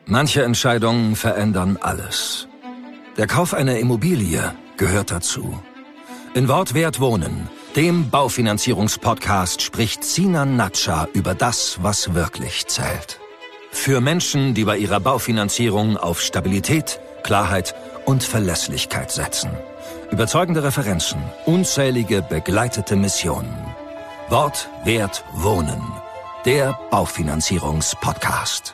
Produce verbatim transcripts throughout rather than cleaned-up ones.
Manche Entscheidungen verändern alles. Der Kauf einer Immobilie gehört dazu. In Wortwert wohnen, dem Baufinanzierungspodcast, spricht Sinan Natscha über das, was wirklich zählt. Für Menschen, die bei ihrer Baufinanzierung auf Stabilität, Klarheit und Verlässlichkeit setzen. Überzeugende Referenzen, unzählige begleitete Missionen. Wort, Wert, Wohnen. Der Baufinanzierungspodcast.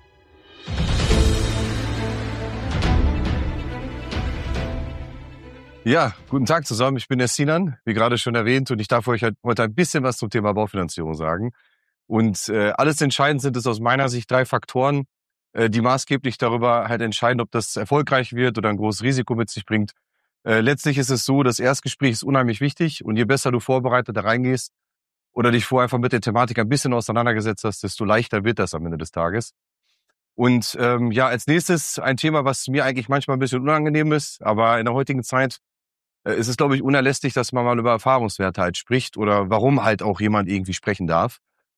Ja, guten Tag zusammen. Ich bin der Sinan, wie gerade schon erwähnt, und ich darf euch heute ein bisschen was zum Thema Baufinanzierung sagen. Und äh, alles entscheidend sind es aus meiner Sicht drei Faktoren, äh, die maßgeblich darüber halt entscheiden, ob das erfolgreich wird oder ein großes Risiko mit sich bringt. Äh, letztlich ist es so, das Erstgespräch ist unheimlich wichtig, und je besser du vorbereitet da reingehst oder dich vorher einfach mit der Thematik ein bisschen auseinandergesetzt hast, desto leichter wird das am Ende des Tages. Und ähm, ja, als nächstes ein Thema, was mir eigentlich manchmal ein bisschen unangenehm ist, aber in der heutigen Zeit äh, ist es, glaube ich, unerlässlich, dass man mal über Erfahrungswerte halt spricht oder warum halt auch jemand irgendwie sprechen darf.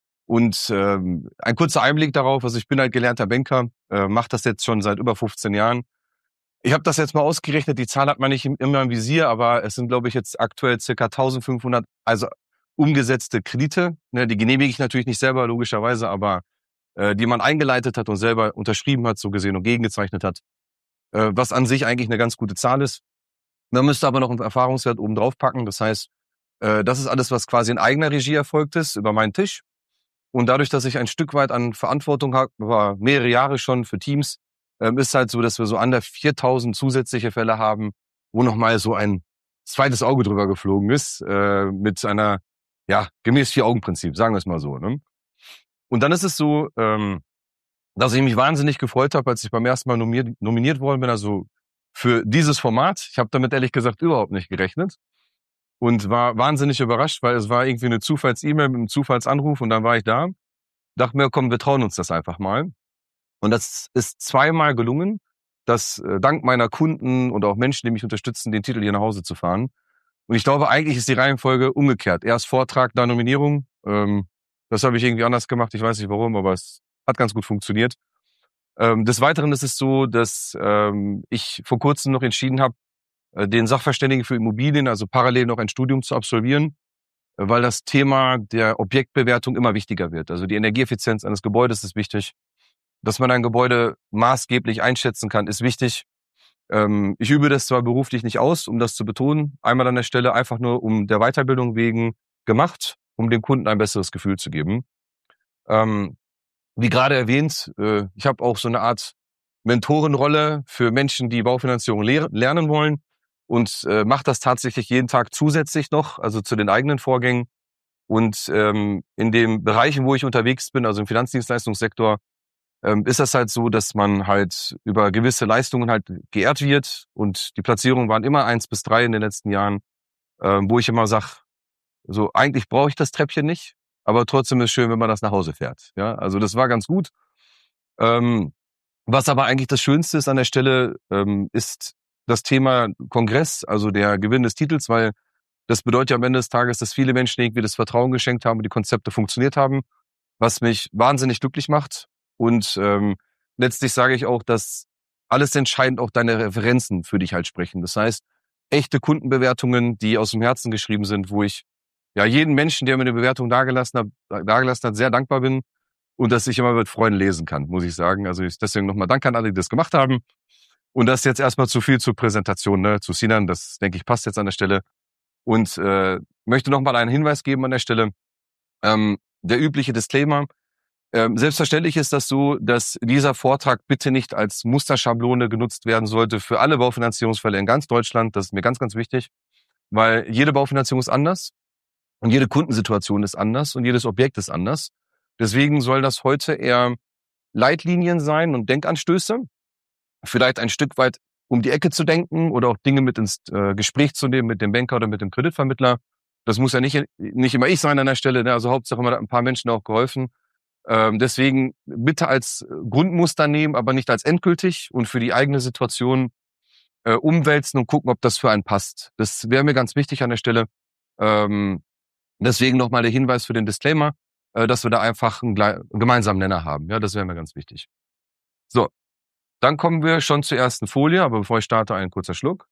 Und ähm, ein kurzer Einblick darauf, also ich bin halt gelernter Banker, äh, mache das jetzt schon seit über fünfzehn Jahren. Ich habe das jetzt mal ausgerechnet, die Zahl hat man nicht immer im Visier, aber es sind, glaube ich, jetzt aktuell circa eintausendfünfhundert, also umgesetzte Kredite. Ne, die genehmige ich natürlich nicht selber, logischerweise, aber äh, die man eingeleitet hat und selber unterschrieben hat, so gesehen, und gegengezeichnet hat, äh, was an sich eigentlich eine ganz gute Zahl ist. Man müsste aber noch einen Erfahrungswert oben drauf packen. Das heißt, äh, das ist alles, was quasi in eigener Regie erfolgt ist, über meinen Tisch. Und dadurch, dass ich ein Stück weit an Verantwortung habe, über mehrere Jahre schon für Teams, ähm, ist halt so, dass wir so an der viertausend zusätzliche Fälle haben, wo nochmal so ein zweites Auge drüber geflogen ist, äh, mit einer, ja, gemäß Vier-Augen-Prinzip, sagen wir es mal so. Ne? Und dann ist es so, ähm, dass ich mich wahnsinnig gefreut habe, als ich beim ersten Mal nominiert, nominiert worden bin, also für dieses Format. Ich habe damit ehrlich gesagt überhaupt nicht gerechnet und war wahnsinnig überrascht, weil es war irgendwie eine Zufalls-E-Mail mit einem Zufallsanruf, und dann war ich da. Dachte mir, komm, wir trauen uns das einfach mal. Und das ist zweimal gelungen, dass äh, dank meiner Kunden und auch Menschen, die mich unterstützen, den Titel hier nach Hause zu fahren. Und ich glaube, eigentlich ist die Reihenfolge umgekehrt. Erst Vortrag, dann Nominierung. Ähm, das habe ich irgendwie anders gemacht. Ich weiß nicht warum, aber es hat ganz gut funktioniert. Ähm, des Weiteren ist es so, dass ähm, ich vor kurzem noch entschieden habe, äh, den Sachverständigen für Immobilien, also parallel noch ein Studium zu absolvieren, äh, weil das Thema der Objektbewertung immer wichtiger wird. Also die Energieeffizienz eines Gebäudes ist wichtig. Dass man ein Gebäude maßgeblich einschätzen kann, ist wichtig. Ähm, ich übe das zwar beruflich nicht aus, um das zu betonen, einmal an der Stelle einfach nur um der Weiterbildung wegen gemacht, um dem Kunden ein besseres Gefühl zu geben. Ähm, wie gerade erwähnt, äh, ich habe auch so eine Art Mentorenrolle für Menschen, die Baufinanzierung lehr- lernen wollen, und äh, mache das tatsächlich jeden Tag zusätzlich noch, also zu den eigenen Vorgängen. Und ähm, in den Bereichen, wo ich unterwegs bin, also im Finanzdienstleistungssektor, ähm, ist das halt so, dass man halt über gewisse Leistungen halt geehrt wird, und die Platzierungen waren immer eins bis drei in den letzten Jahren, ähm, wo ich immer sage, so eigentlich brauche ich das Treppchen nicht, aber trotzdem ist es schön, wenn man das nach Hause fährt. Ja, also das war ganz gut. Ähm, was aber eigentlich das Schönste ist an der Stelle, ähm, ist das Thema Kongress, also der Gewinn des Titels, weil das bedeutet ja am Ende des Tages, dass viele Menschen irgendwie das Vertrauen geschenkt haben und die Konzepte funktioniert haben, was mich wahnsinnig glücklich macht. Und ähm, letztlich sage ich auch, dass alles entscheidend auch deine Referenzen für dich halt sprechen. Das heißt, echte Kundenbewertungen, die aus dem Herzen geschrieben sind, wo ich ja jeden Menschen, der mir eine Bewertung dagelassen hat, dagelassen hat, sehr dankbar bin, und dass ich immer mit Freunden lesen kann, muss ich sagen. Also ich deswegen nochmal Dank an alle, die das gemacht haben. Und das jetzt erstmal zu viel zur Präsentation, ne, zu Sinan. Das, denke ich, passt jetzt an der Stelle. Und äh, möchte nochmal einen Hinweis geben an der Stelle. Ähm, der übliche Disclaimer. Ähm, selbstverständlich ist das so, dass dieser Vortrag bitte nicht als Musterschablone genutzt werden sollte für alle Baufinanzierungsfälle in ganz Deutschland. Das ist mir ganz, ganz wichtig, weil jede Baufinanzierung ist anders und jede Kundensituation ist anders und jedes Objekt ist anders. Deswegen soll das heute eher Leitlinien sein und Denkanstöße, vielleicht ein Stück weit um die Ecke zu denken oder auch Dinge mit ins äh, Gespräch zu nehmen mit dem Banker oder mit dem Kreditvermittler. Das muss ja nicht, nicht immer ich sein an der Stelle, ne? Also Hauptsache man hat ein paar Menschen auch geholfen. Ähm, deswegen bitte als Grundmuster nehmen, aber nicht als endgültig, und für die eigene Situation äh, umwälzen und gucken, ob das für einen passt. Das wäre mir ganz wichtig an der Stelle. Ähm, deswegen nochmal der Hinweis für den Disclaimer, äh, dass wir da einfach einen, einen gemeinsamen Nenner haben. Ja, das wäre mir ganz wichtig. So, Dann kommen wir schon zur ersten Folie, aber bevor ich starte, ein kurzer Schluck.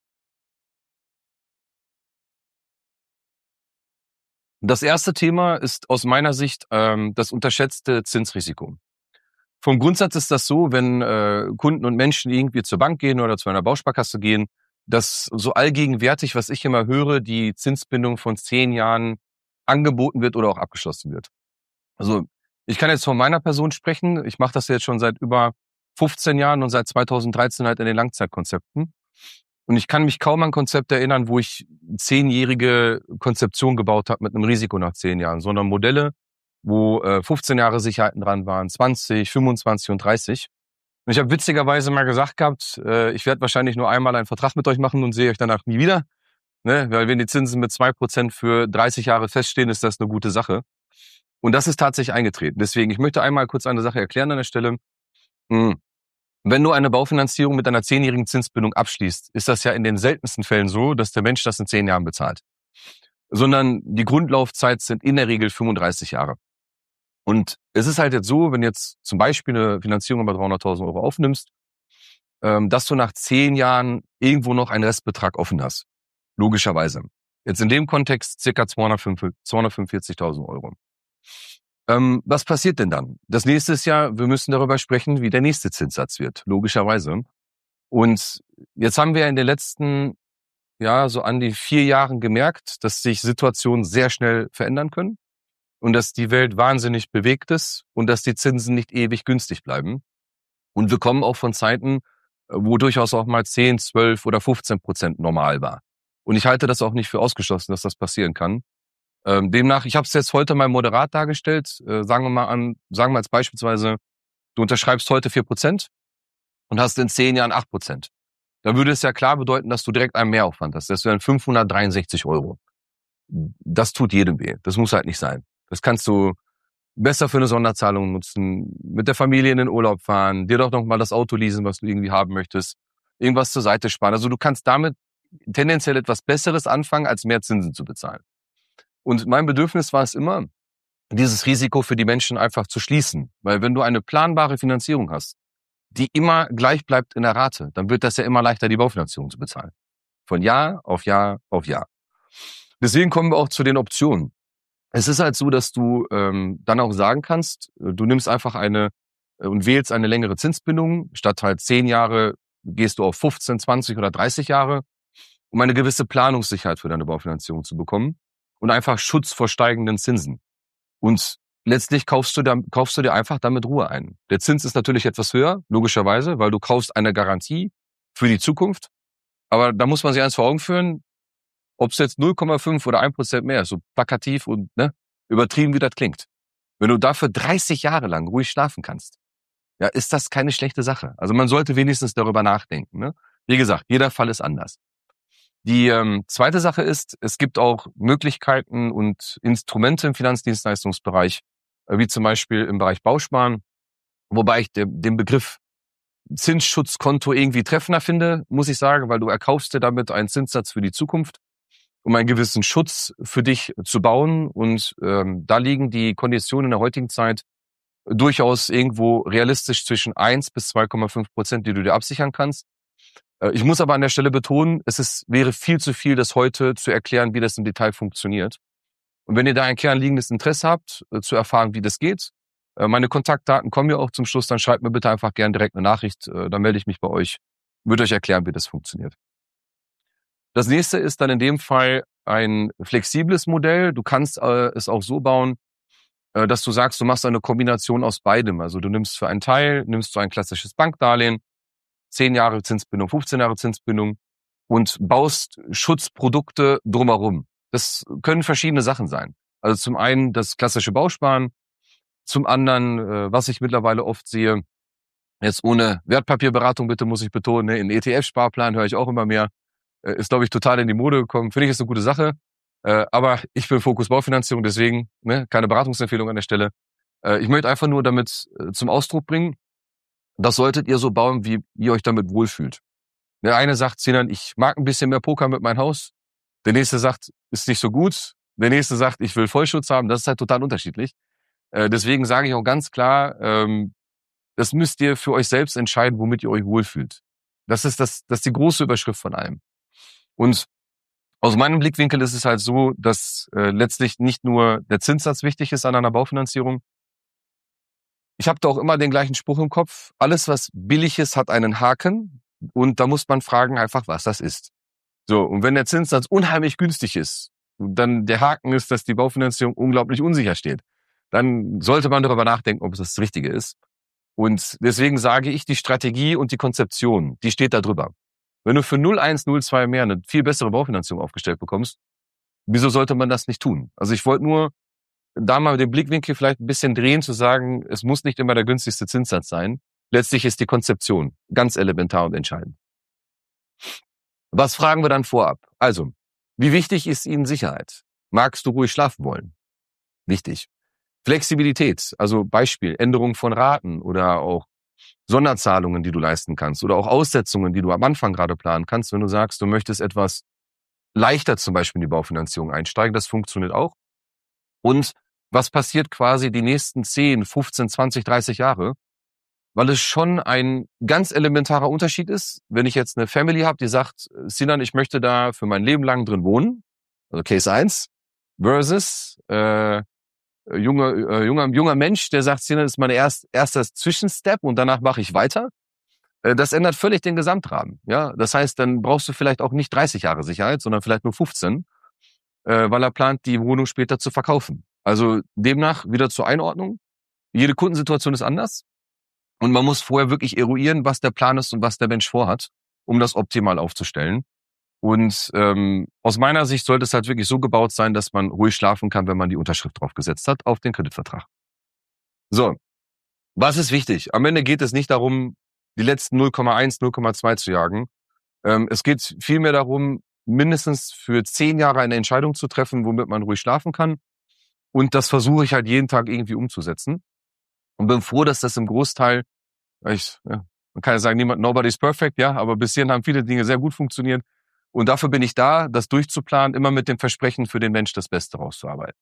Das erste Thema ist aus meiner Sicht ähm, das unterschätzte Zinsrisiko. Vom Grundsatz ist das so, wenn äh, Kunden und Menschen irgendwie zur Bank gehen oder zu einer Bausparkasse gehen, dass so allgegenwärtig, was ich immer höre, die Zinsbindung von zehn Jahren angeboten wird oder auch abgeschlossen wird. Also ich kann jetzt von meiner Person sprechen. Ich mache das jetzt schon seit über fünfzehn Jahren und seit zweitausenddreizehn halt in den Langzeitkonzepten. Und ich kann mich kaum an ein Konzept erinnern, wo ich zehnjährige Konzeption gebaut habe mit einem Risiko nach zehn Jahren, sondern Modelle, wo äh, fünfzehn Jahre Sicherheiten dran waren, zwanzig, fünfundzwanzig und dreißig. Und ich habe witzigerweise mal gesagt gehabt, äh, ich werde wahrscheinlich nur einmal einen Vertrag mit euch machen und sehe euch danach nie wieder. Ne? Weil wenn die Zinsen mit zwei Prozent für dreißig Jahre feststehen, ist das eine gute Sache. Und das ist tatsächlich eingetreten. Deswegen, ich möchte einmal kurz eine Sache erklären an der Stelle. Hm. Wenn du eine Baufinanzierung mit einer zehnjährigen Zinsbindung abschließt, ist das ja in den seltensten Fällen so, dass der Mensch das in zehn Jahren bezahlt. Sondern die Grundlaufzeit sind in der Regel fünfunddreißig Jahre. Und es ist halt jetzt so, wenn du jetzt zum Beispiel eine Finanzierung über dreihunderttausend Euro aufnimmst, dass du nach zehn Jahren irgendwo noch einen Restbetrag offen hast. Logischerweise. Jetzt in dem Kontext circa zweihundertfünfundvierzigtausend Euro. Ähm, was passiert denn dann? Das nächste ist ja, wir müssen darüber sprechen, wie der nächste Zinssatz wird, logischerweise. Und jetzt haben wir in den letzten, ja, so an die vier Jahren gemerkt, dass sich Situationen sehr schnell verändern können und dass die Welt wahnsinnig bewegt ist und dass die Zinsen nicht ewig günstig bleiben. Und wir kommen auch von Zeiten, wo durchaus auch mal zehn, zwölf oder fünfzehn Prozent normal war. Und ich halte das auch nicht für ausgeschlossen, dass das passieren kann. Ähm, demnach, ich habe es jetzt heute mal moderat dargestellt. Äh, sagen wir mal an, sagen wir jetzt beispielsweise, du unterschreibst heute vier Prozent und hast in zehn Jahren acht Prozent. Dann würde es ja klar bedeuten, dass du direkt einen Mehraufwand hast. Das wären fünfhundertdreiundsechzig Euro. Das tut jedem weh. Das muss halt nicht sein. Das kannst du besser für eine Sonderzahlung nutzen, mit der Familie in den Urlaub fahren, dir doch noch mal das Auto leasen, was du irgendwie haben möchtest, irgendwas zur Seite sparen. Also du kannst damit tendenziell etwas Besseres anfangen, als mehr Zinsen zu bezahlen. Und mein Bedürfnis war es immer, dieses Risiko für die Menschen einfach zu schließen. Weil wenn du eine planbare Finanzierung hast, die immer gleich bleibt in der Rate, dann wird das ja immer leichter, die Baufinanzierung zu bezahlen. Von Jahr auf Jahr auf Jahr. Deswegen kommen wir auch zu den Optionen. Es ist halt so, dass du ähm, dann auch sagen kannst, du nimmst einfach eine äh, und wählst eine längere Zinsbindung. Statt halt zehn Jahre gehst du auf fünfzehn, zwanzig oder dreißig Jahre, um eine gewisse Planungssicherheit für deine Baufinanzierung zu bekommen. Und einfach Schutz vor steigenden Zinsen. Und letztlich kaufst du, da, kaufst du dir einfach damit Ruhe ein. Der Zins ist natürlich etwas höher, logischerweise, weil du kaufst eine Garantie für die Zukunft. Aber da muss man sich eins vor Augen führen, ob es jetzt null Komma fünf oder ein Prozent mehr ist, so plakativ und ne, übertrieben wie das klingt. Wenn du dafür dreißig Jahre lang ruhig schlafen kannst, ja, ist das keine schlechte Sache. Also man sollte wenigstens darüber nachdenken. Ne? Wie gesagt, jeder Fall ist anders. Die ähm, zweite Sache ist, es gibt auch Möglichkeiten und Instrumente im Finanzdienstleistungsbereich, äh, wie zum Beispiel im Bereich Bausparen, wobei ich de, den Begriff Zinsschutzkonto irgendwie treffender finde, muss ich sagen, weil du erkaufst dir damit einen Zinssatz für die Zukunft, um einen gewissen Schutz für dich zu bauen. Und ähm, da liegen die Konditionen in der heutigen Zeit durchaus irgendwo realistisch zwischen eins bis zwei Komma fünf Prozent, die du dir absichern kannst. Ich muss aber an der Stelle betonen, es ist, wäre viel zu viel, das heute zu erklären, wie das im Detail funktioniert. Und wenn ihr da ein kernliegendes Interesse habt, zu erfahren, wie das geht, meine Kontaktdaten kommen ja auch zum Schluss, dann schreibt mir bitte einfach gerne direkt eine Nachricht, dann melde ich mich bei euch, würde euch erklären, wie das funktioniert. Das nächste ist dann in dem Fall ein flexibles Modell. Du kannst äh, es auch so bauen, äh, dass du sagst, du machst eine Kombination aus beidem. Also du nimmst für einen Teil, nimmst du ein klassisches Bankdarlehen, zehn Jahre Zinsbindung, fünfzehn Jahre Zinsbindung und baust Schutzprodukte drumherum. Das können verschiedene Sachen sein. Also zum einen das klassische Bausparen, zum anderen, äh, was ich mittlerweile oft sehe, jetzt ohne Wertpapierberatung bitte, muss ich betonen, ne, in E T F-Sparplan höre ich auch immer mehr, äh, ist glaube ich total in die Mode gekommen. Finde ich, ist eine gute Sache, äh, aber ich bin Fokus Baufinanzierung, deswegen ne, keine Beratungsempfehlung an der Stelle. Äh, ich möchte einfach nur damit äh, zum Ausdruck bringen, das solltet ihr so bauen, wie ihr euch damit wohlfühlt. Der eine sagt, Sinan, ich mag ein bisschen mehr Poker mit meinem Haus. Der nächste sagt, ist nicht so gut. Der nächste sagt, ich will Vollschutz haben. Das ist halt total unterschiedlich. Äh, deswegen sage ich auch ganz klar, ähm, das müsst ihr für euch selbst entscheiden, womit ihr euch wohlfühlt. Das ist das, das ist die große Überschrift von allem. Und aus meinem Blickwinkel ist es halt so, dass äh, letztlich nicht nur der Zinssatz wichtig ist an einer Baufinanzierung. Ich habe da auch immer den gleichen Spruch im Kopf. Alles, was billig ist, hat einen Haken. Und da muss man fragen einfach, was das ist. So, und wenn der Zinssatz unheimlich günstig ist, dann der Haken ist, dass die Baufinanzierung unglaublich unsicher steht, dann sollte man darüber nachdenken, ob es das Richtige ist. Und deswegen sage ich, die Strategie und die Konzeption, die steht da drüber. Wenn du für null Komma eins, null Komma zwei mehr eine viel bessere Baufinanzierung aufgestellt bekommst, wieso sollte man das nicht tun? Also ich wollte nur da mal den Blickwinkel vielleicht ein bisschen drehen, zu sagen, es muss nicht immer der günstigste Zinssatz sein. Letztlich ist die Konzeption ganz elementar und entscheidend. Was fragen wir dann vorab? Also, wie wichtig ist Ihnen Sicherheit? Magst du ruhig schlafen wollen? Wichtig. Flexibilität, also Beispiel, Änderung von Raten oder auch Sonderzahlungen, die du leisten kannst oder auch Aussetzungen, die du am Anfang gerade planen kannst, wenn du sagst, du möchtest etwas leichter zum Beispiel in die Baufinanzierung einsteigen, das funktioniert auch. Und was passiert quasi die nächsten zehn, fünfzehn, zwanzig, dreißig Jahre? Weil es schon ein ganz elementarer Unterschied ist, wenn ich jetzt eine Family habe, die sagt, Sinan, ich möchte da für mein Leben lang drin wohnen, also Case eins, versus äh, junger, äh, junger, junger Mensch, der sagt, Sinan, das ist mein erst, erster Zwischenstep und danach mache ich weiter. Äh, das ändert völlig den Gesamtrahmen. Ja, das heißt, dann brauchst du vielleicht auch nicht dreißig Jahre Sicherheit, sondern vielleicht nur fünfzehn, äh, weil er plant, die Wohnung später zu verkaufen. Also demnach wieder zur Einordnung. Jede Kundensituation ist anders. Und man muss vorher wirklich eruieren, was der Plan ist und was der Mensch vorhat, um das optimal aufzustellen. Und ähm, aus meiner Sicht sollte es halt wirklich so gebaut sein, dass man ruhig schlafen kann, wenn man die Unterschrift drauf gesetzt hat auf den Kreditvertrag. So, was ist wichtig? Am Ende geht es nicht darum, die letzten null Komma eins, null Komma zwei zu jagen. Ähm, es geht vielmehr darum, mindestens für zehn Jahre eine Entscheidung zu treffen, womit man ruhig schlafen kann. Und das versuche ich halt jeden Tag irgendwie umzusetzen. Und bin froh, dass das im Großteil, ich, ja, man kann ja sagen, niemand, nobody's perfect, ja, aber bis hierhin haben viele Dinge sehr gut funktioniert. Und dafür bin ich da, das durchzuplanen, immer mit dem Versprechen, für den Mensch das Beste rauszuarbeiten.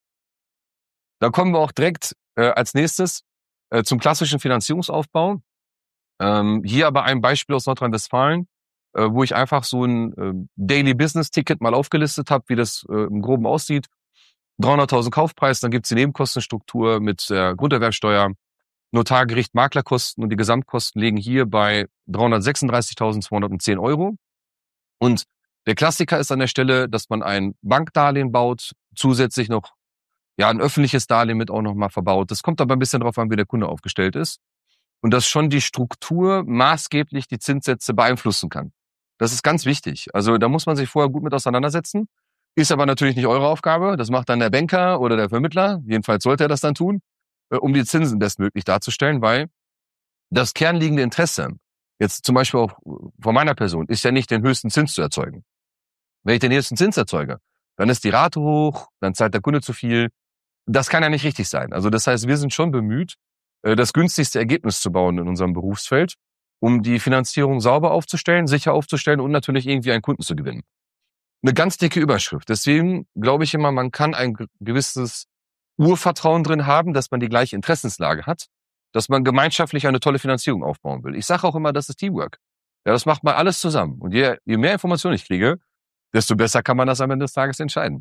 Da kommen wir auch direkt äh, als nächstes äh, zum klassischen Finanzierungsaufbau. Ähm, hier aber ein Beispiel aus Nordrhein-Westfalen, äh, wo ich einfach so ein äh, Daily Business Ticket mal aufgelistet habe, wie das äh, im Groben aussieht. dreihunderttausend Kaufpreis, dann gibt's die Nebenkostenstruktur mit der Grunderwerbsteuer, Notargericht, Maklerkosten und die Gesamtkosten liegen hier bei dreihundertsechsunddreißigtausendzweihundertzehn Euro. Und der Klassiker ist an der Stelle, dass man ein Bankdarlehen baut, zusätzlich noch ja ein öffentliches Darlehen mit auch noch mal verbaut. Das kommt aber ein bisschen drauf an, wie der Kunde aufgestellt ist. Und dass schon die Struktur maßgeblich die Zinssätze beeinflussen kann. Das ist ganz wichtig. Also da muss man sich vorher gut mit auseinandersetzen. Ist aber natürlich nicht eure Aufgabe. Das macht dann der Banker oder der Vermittler. Jedenfalls sollte er das dann tun, um die Zinsen bestmöglich darzustellen, weil das kernliegende Interesse, jetzt zum Beispiel auch von meiner Person, ist ja nicht den höchsten Zins zu erzeugen. Wenn ich den höchsten Zins erzeuge, dann ist die Rate hoch, dann zahlt der Kunde zu viel. Das kann ja nicht richtig sein. Also das heißt, wir sind schon bemüht, das günstigste Ergebnis zu bauen in unserem Berufsfeld, um die Finanzierung sauber aufzustellen, sicher aufzustellen und natürlich irgendwie einen Kunden zu gewinnen. Eine ganz dicke Überschrift. Deswegen glaube ich immer, man kann ein gewisses Urvertrauen drin haben, dass man die gleiche Interessenslage hat, dass man gemeinschaftlich eine tolle Finanzierung aufbauen will. Ich sage auch immer, das ist Teamwork. Ja, das macht man alles zusammen. Und je, je mehr Informationen ich kriege, desto besser kann man das am Ende des Tages entscheiden.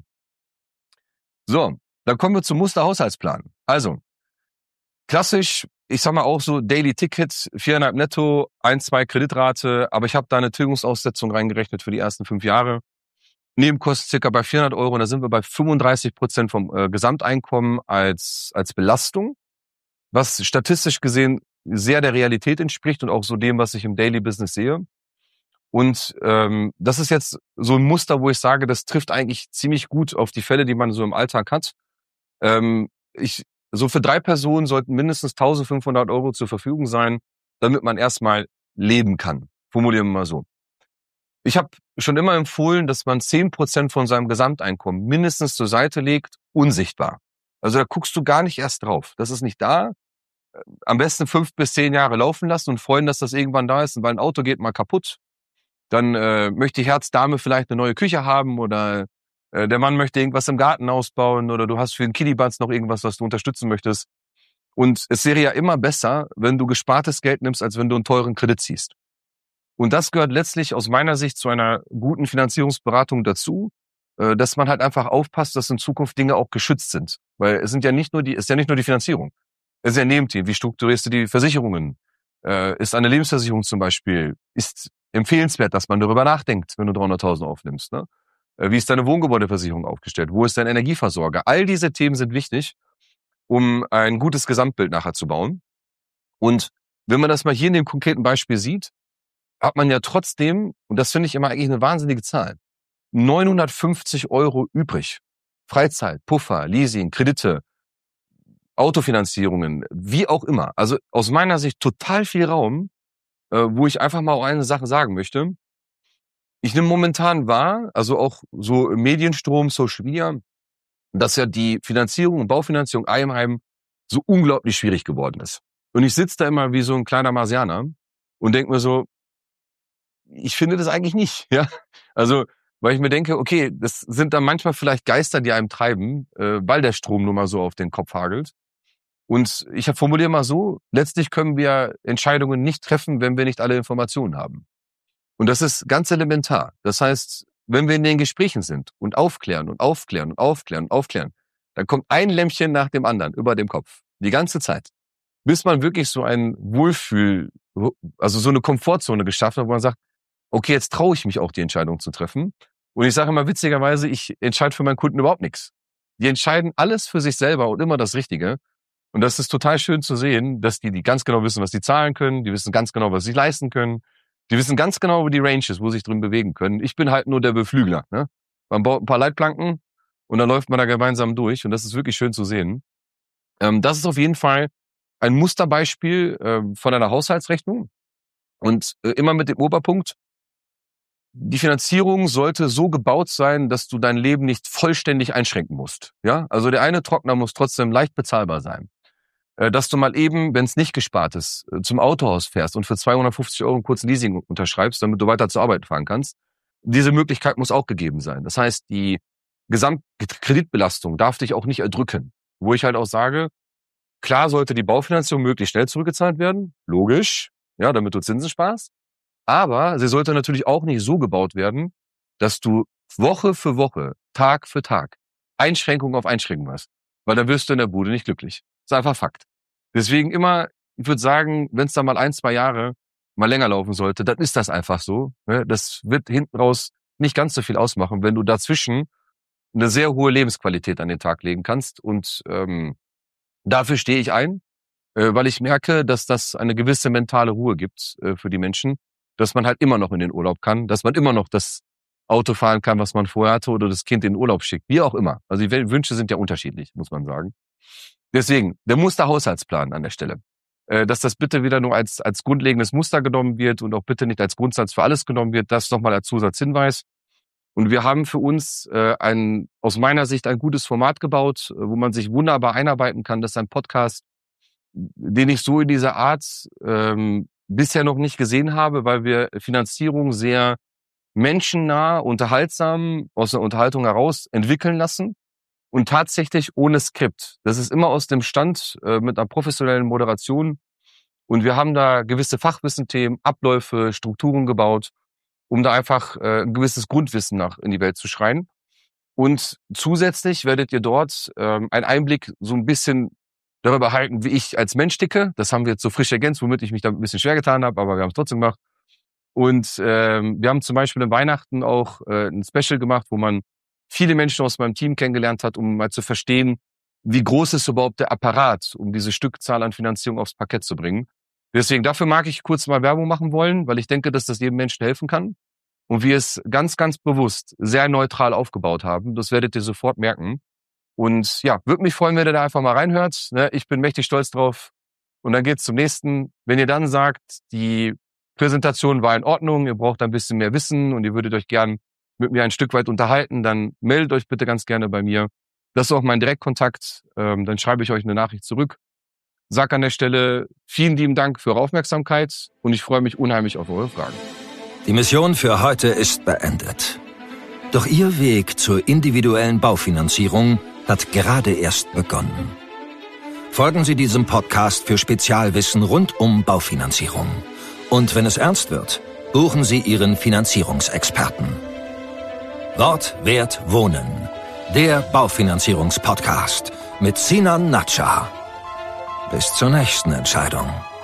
So, dann kommen wir zum Musterhaushaltsplan. Also, klassisch, ich sag mal auch so Daily Ticket, viereinhalb netto, ein, zwei Kreditrate, aber ich habe da eine Tilgungsaussetzung reingerechnet für die ersten fünf Jahre. Nebenkosten circa bei vierhundert Euro und da sind wir bei fünfunddreißig Prozent vom äh, Gesamteinkommen als als Belastung, was statistisch gesehen sehr der Realität entspricht und auch so dem, was ich im Daily Business sehe. Und ähm, das ist jetzt so ein Muster, wo ich sage, das trifft eigentlich ziemlich gut auf die Fälle, die man so im Alltag hat. Ähm, ich so für drei Personen sollten mindestens eintausendfünfhundert Euro zur Verfügung sein, damit man erstmal leben kann. Formulieren wir mal so. Ich habe schon immer empfohlen, dass man zehn Prozent von seinem Gesamteinkommen mindestens zur Seite legt, unsichtbar. Also da guckst du gar nicht erst drauf. Das ist nicht da. Am besten fünf bis zehn Jahre laufen lassen und freuen, dass das irgendwann da ist. Und weil ein Auto geht mal kaputt, dann äh, möchte die Herzdame vielleicht eine neue Küche haben oder äh, der Mann möchte irgendwas im Garten ausbauen oder du hast für den Kiddibatz noch irgendwas, was du unterstützen möchtest. Und es wäre ja immer besser, wenn du gespartes Geld nimmst, als wenn du einen teuren Kredit ziehst. Und das gehört letztlich aus meiner Sicht zu einer guten Finanzierungsberatung dazu, dass man halt einfach aufpasst, dass in Zukunft Dinge auch geschützt sind. Weil es sind ja nicht nur die, es ist ja nicht nur die Finanzierung. Es ist ja Nebenthemen. Wie strukturierst du die Versicherungen? Ist eine Lebensversicherung zum Beispiel, ist empfehlenswert, dass man darüber nachdenkt, wenn du dreihunderttausend aufnimmst, ne? Wie ist deine Wohngebäudeversicherung aufgestellt? Wo ist dein Energieversorger? All diese Themen sind wichtig, um ein gutes Gesamtbild nachher zu bauen. Und wenn man das mal hier in dem konkreten Beispiel sieht, hat man ja trotzdem, und das finde ich immer eigentlich eine wahnsinnige Zahl, neunhundertfünfzig Euro übrig. Freizeit, Puffer, Leasing, Kredite, Autofinanzierungen, wie auch immer. Also aus meiner Sicht total viel Raum, wo ich einfach mal eine Sache sagen möchte. Ich nehme momentan wahr, also auch so Medienstrom, Social Media, dass ja die Finanzierung und Baufinanzierung Eigenheim so unglaublich schwierig geworden ist. Und ich sitze da immer wie so ein kleiner Marsianer und denke mir so, ich finde das eigentlich nicht, ja. Also, weil ich mir denke, okay, das sind dann manchmal vielleicht Geister, die einem treiben, äh, weil der Strom nur mal so auf den Kopf hagelt. Und ich formuliere mal so, letztlich können wir Entscheidungen nicht treffen, wenn wir nicht alle Informationen haben. Und das ist ganz elementar. Das heißt, wenn wir in den Gesprächen sind und aufklären und aufklären und aufklären und aufklären, dann kommt ein Lämpchen nach dem anderen über dem Kopf. Die ganze Zeit. Bis man wirklich so ein Wohlfühl, also so eine Komfortzone geschaffen hat, wo man sagt, okay, jetzt traue ich mich auch, die Entscheidung zu treffen. Und ich sage immer witzigerweise, ich entscheide für meinen Kunden überhaupt nichts. Die entscheiden alles für sich selber und immer das Richtige. Und das ist total schön zu sehen, dass die, die ganz genau wissen, was die zahlen können. Die wissen ganz genau, was sie leisten können. Die wissen ganz genau, wo die Range ist, wo sie sich drin bewegen können. Ich bin halt nur der Beflügler, ne? Man baut ein paar Leitplanken und dann läuft man da gemeinsam durch. Und das ist wirklich schön zu sehen. Ähm, das ist auf jeden Fall ein Musterbeispiel äh, von einer Haushaltsrechnung. Und äh, immer mit dem Oberpunkt, die Finanzierung sollte so gebaut sein, dass du dein Leben nicht vollständig einschränken musst. Ja, also der eine Trockner muss trotzdem leicht bezahlbar sein. Dass du mal eben, wenn es nicht gespart ist, zum Autohaus fährst und für zweihundertfünfzig Euro einen kurzen Leasing unterschreibst, damit du weiter zur Arbeit fahren kannst. Diese Möglichkeit muss auch gegeben sein. Das heißt, die Gesamtkreditbelastung darf dich auch nicht erdrücken. Wo ich halt auch sage, klar sollte die Baufinanzierung möglichst schnell zurückgezahlt werden. Logisch, ja, damit du Zinsen sparst. Aber sie sollte natürlich auch nicht so gebaut werden, dass du Woche für Woche, Tag für Tag Einschränkung auf Einschränkung hast. Weil dann wirst du in der Bude nicht glücklich. Das ist einfach Fakt. Deswegen immer, ich würde sagen, wenn es da mal ein, zwei Jahre mal länger laufen sollte, dann ist das einfach so. Das wird hinten raus nicht ganz so viel ausmachen, wenn du dazwischen eine sehr hohe Lebensqualität an den Tag legen kannst. Und ähm, dafür stehe ich ein, äh, weil ich merke, dass das eine gewisse mentale Ruhe gibt äh, für die Menschen, dass man halt immer noch in den Urlaub kann, dass man immer noch das Auto fahren kann, was man vorher hatte, oder das Kind in den Urlaub schickt, wie auch immer. Also die Wünsche sind ja unterschiedlich, muss man sagen. Deswegen, der Musterhaushaltsplan an der Stelle. Dass das bitte wieder nur als als grundlegendes Muster genommen wird und auch bitte nicht als Grundsatz für alles genommen wird, das nochmal als Zusatzhinweis. Und wir haben für uns äh, ein aus meiner Sicht ein gutes Format gebaut, wo man sich wunderbar einarbeiten kann. Das ist ein Podcast, den ich so in dieser Art ähm, bisher noch nicht gesehen habe, weil wir Finanzierung sehr menschennah, unterhaltsam aus der Unterhaltung heraus entwickeln lassen. Und tatsächlich ohne Skript. Das ist immer aus dem Stand äh, mit einer professionellen Moderation. Und wir haben da gewisse Fachwissenthemen, Abläufe, Strukturen gebaut, um da einfach äh, ein gewisses Grundwissen nach in die Welt zu schreien. Und zusätzlich werdet ihr dort ähm, einen Einblick so ein bisschen darüber erhalten, wie ich als Mensch ticke. Das haben wir jetzt so frisch ergänzt, womit ich mich da ein bisschen schwer getan habe, aber wir haben es trotzdem gemacht. Und ähm, wir haben zum Beispiel in Weihnachten auch äh, ein Special gemacht, wo man viele Menschen aus meinem Team kennengelernt hat, um mal zu verstehen, wie groß ist überhaupt der Apparat, um diese Stückzahl an Finanzierung aufs Parkett zu bringen. Deswegen, dafür mag ich kurz mal Werbung machen wollen, weil ich denke, dass das jedem Menschen helfen kann. Und wir es ganz, ganz bewusst sehr neutral aufgebaut haben. Das werdet ihr sofort merken. Und ja, würde mich freuen, wenn ihr da einfach mal reinhört. Ich bin mächtig stolz drauf. Und dann geht's zum nächsten. Wenn ihr dann sagt, die Präsentation war in Ordnung, ihr braucht ein bisschen mehr Wissen und ihr würdet euch gern mit mir ein Stück weit unterhalten, dann meldet euch bitte ganz gerne bei mir. Das ist auch mein Direktkontakt. Ähm, dann schreibe ich euch eine Nachricht zurück. Sag an der Stelle vielen lieben Dank für eure Aufmerksamkeit und ich freue mich unheimlich auf eure Fragen. Die Mission für heute ist beendet. Doch Ihr Weg zur individuellen Baufinanzierung hat gerade erst begonnen. Folgen Sie diesem Podcast für Spezialwissen rund um Baufinanzierung. Und wenn es ernst wird, buchen Sie Ihren Finanzierungsexperten. Wort, Wert, Wohnen. Der Baufinanzierungspodcast mit Sinan Natscha. Bis zur nächsten Entscheidung.